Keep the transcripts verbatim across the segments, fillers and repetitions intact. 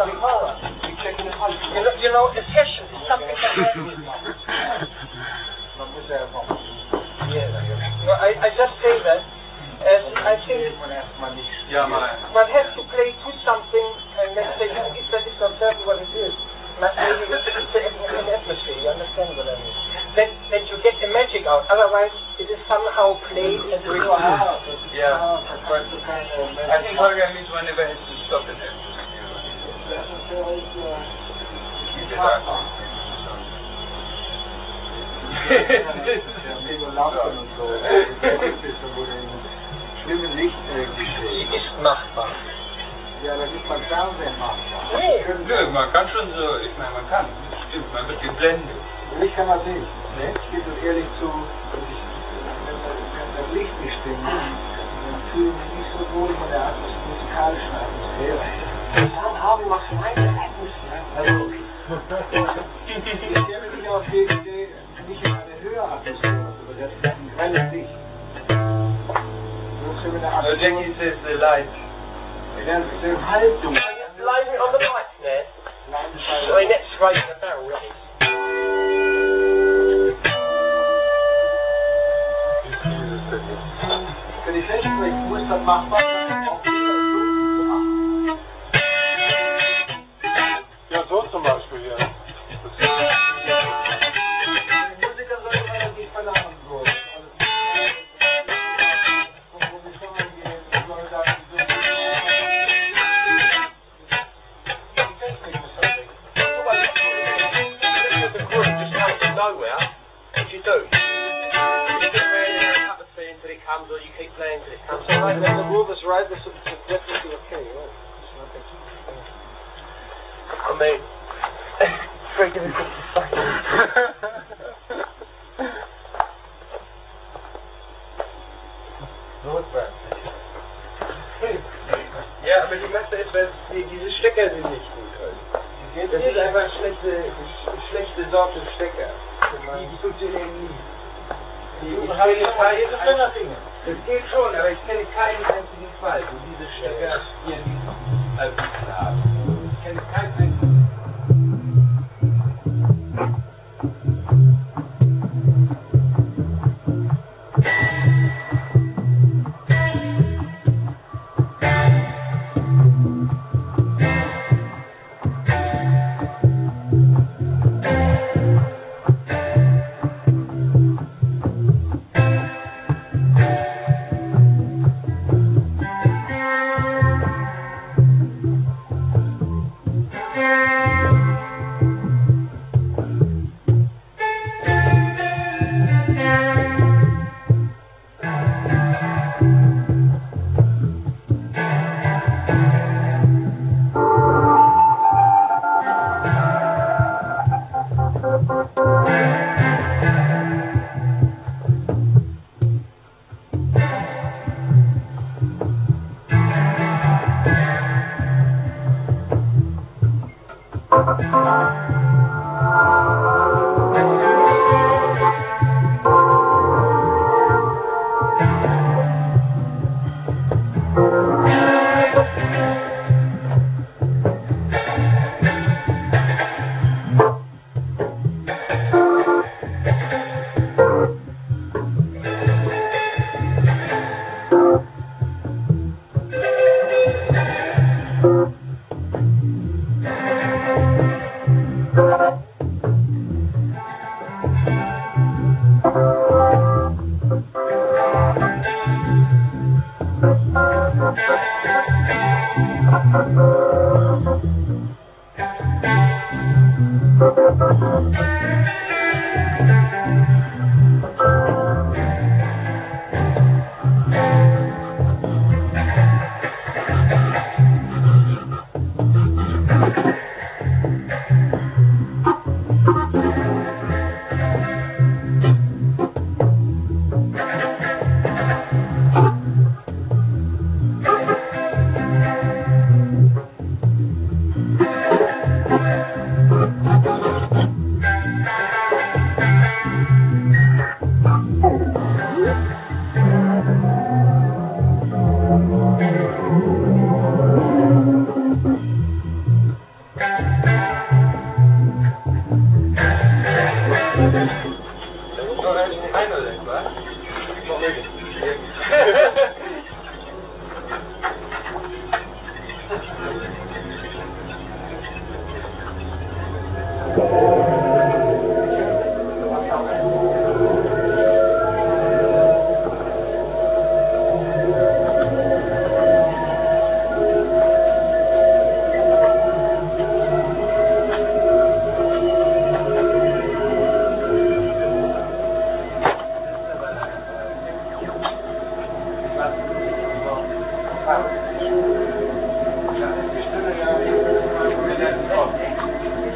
You know, you know, a session is something that no, I, I just say that as I think one has to play to something and then say, if that is observed what it is, not really an atmosphere, you understand what I mean? That, that you get the magic out, otherwise it is somehow played and written. Yeah, but I think Holger means whenever has to stop in it. Sie ist machbar. Ja, das ist beim Fernsehen machbar. Nee. Nö, man kann schon so, ich meine, man kann. Stimmt, man wird geblendet. Ich kann das nicht. Ne? Ich gebe das ehrlich zu, dass ich, wenn, wenn das Licht nicht stimmt, dann fühle ich mich nicht so wohl von der Atmos- musikalischen Atmosphäre. Dann haben wir schon eine Atmosphäre. Also, ich stelle mich auf die Idee, nicht in eine höhere Atmosphäre zu besetzen, ein grelles Licht. So mit der No, Jackie says the light. Haltung. Line it on the light there. So I get straight in the barrel, ready. Wenn ich festsprechen muss, dann machbar sein, auch nicht das Blut zu machen. Ja, so zum Beispiel, ja. Die Musiker sollten relativ verlangen so. Nowhere, if you do, you sit around in a cup of tea until it comes, or you keep playing until it comes. So right, when the groove is right, this is definitely okay. Right? I mean, it's very difficult to say. Ja, aber die Masse ist, weil die, diese Stecker sind nicht gut. Das ist einfach eine schlechte, schlechte Sorte Stecker. Die, die funktionieren nie. Die, ich kenne keinen, das geht schon, aber ich kenne keinen einzigen Fall, wo diese Stecker hier nicht haben. Ich kenne keinen einzigen.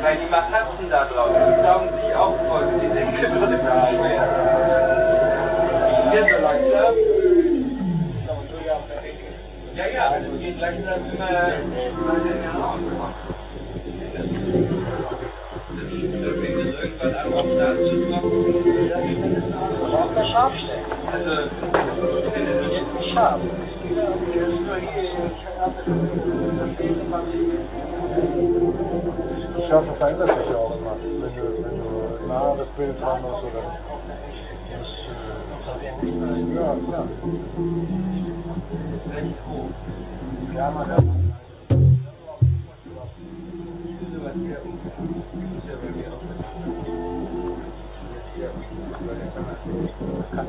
Weil die Matratzen da draußen, die saugen sich auch voll. Die Decke wird immer schwer. Hier so langsam. Ja, ja, also geht langsam immer irgendwann an, auf da zu machen. Das auch mal scharf stellen. Also, ich finde es Jetzt nicht scharf. Das ist nur hier, ich habe das Lesen mal Die Schärfe verändert sich ja auch immer. Wenn du, wenn du nah das Bild haben musst oder. Das, äh, ja, klar. recht hoch. Ja, man hat. Sowas hier. Das ist ja bei mir auch nicht. Hier, weil der kann das kann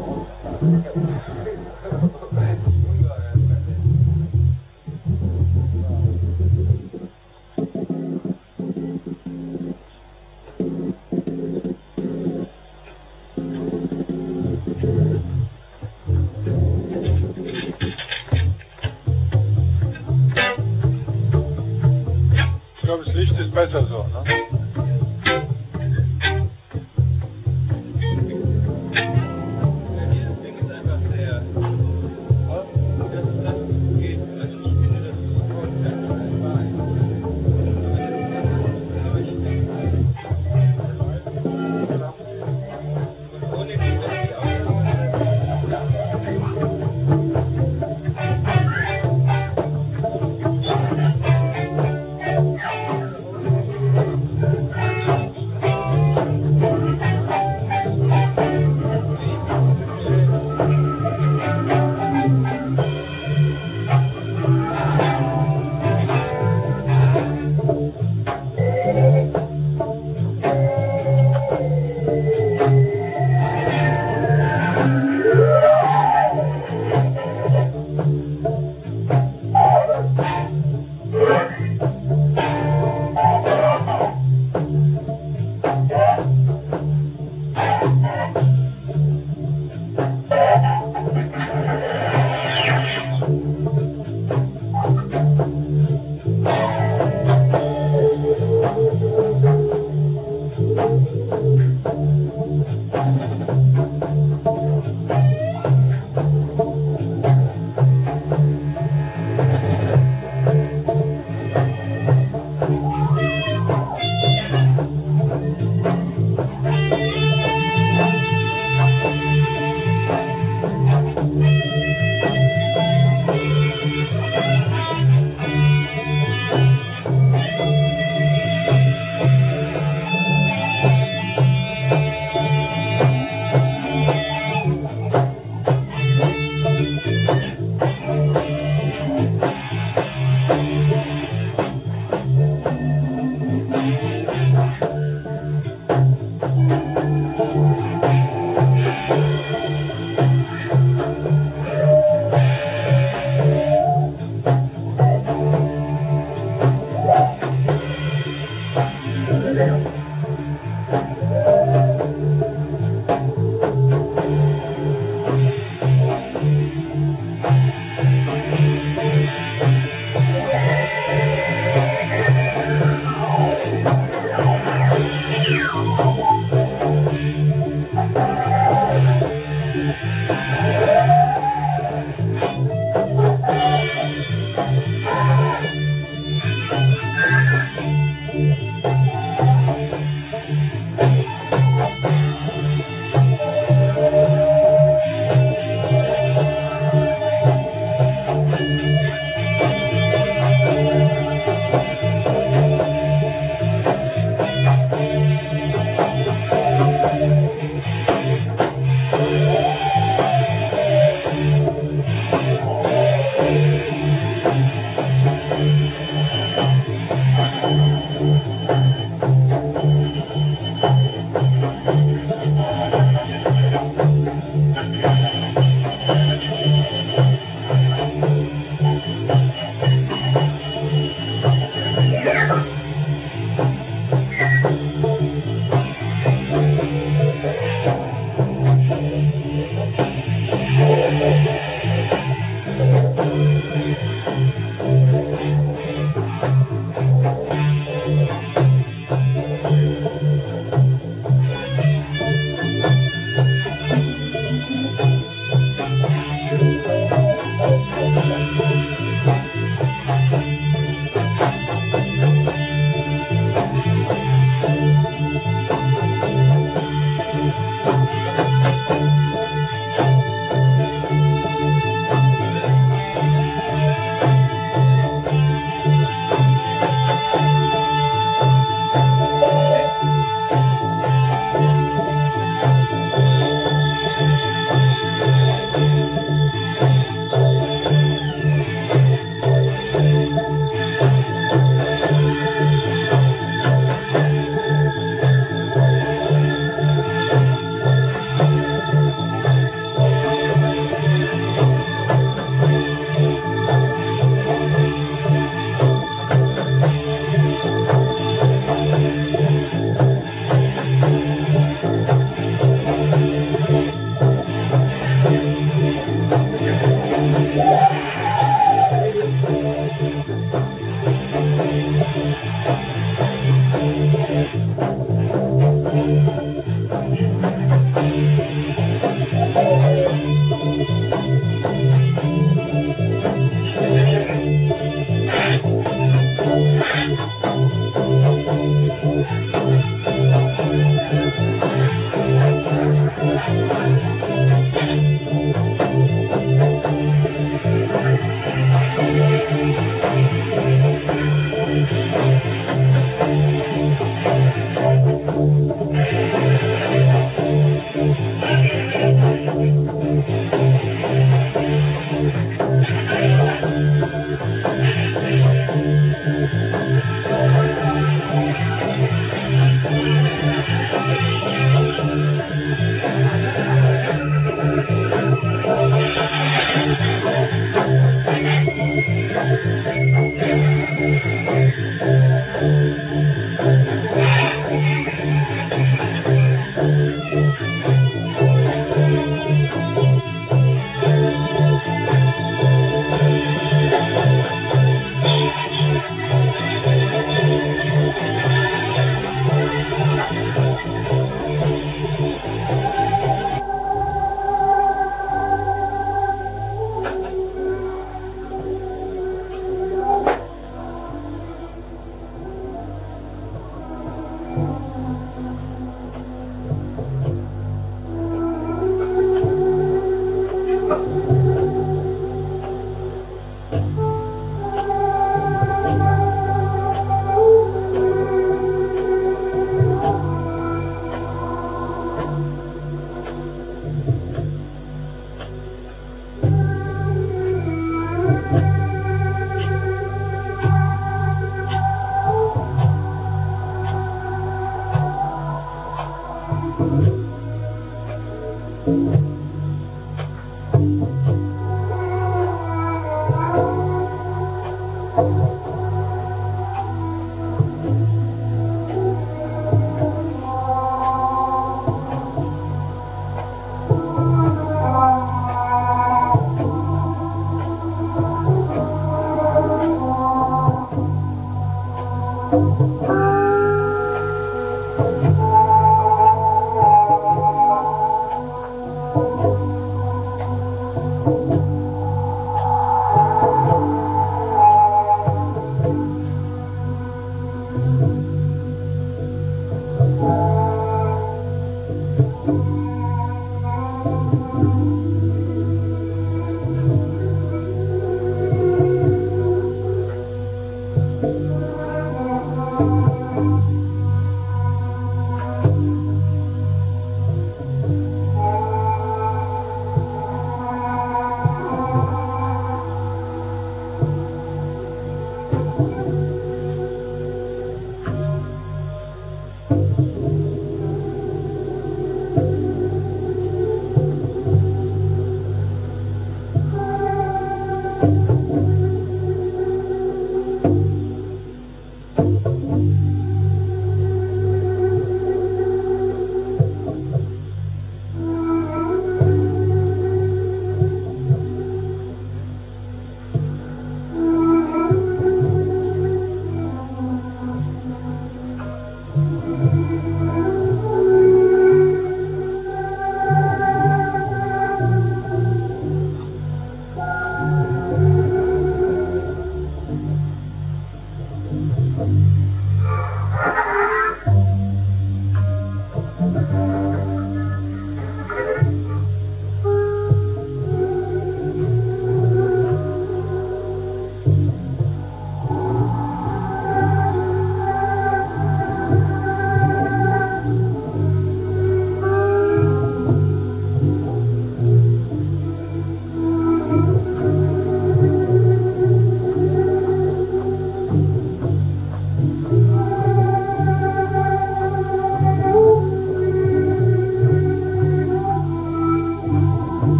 Ich glaube, das Licht ist besser so, ne?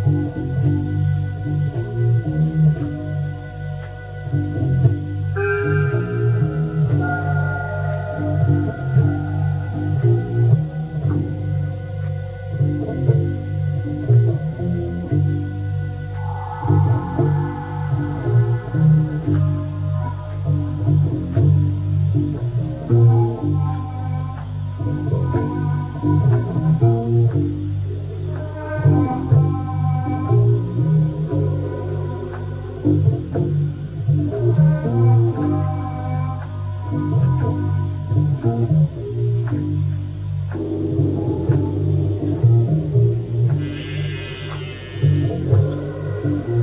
Thank you.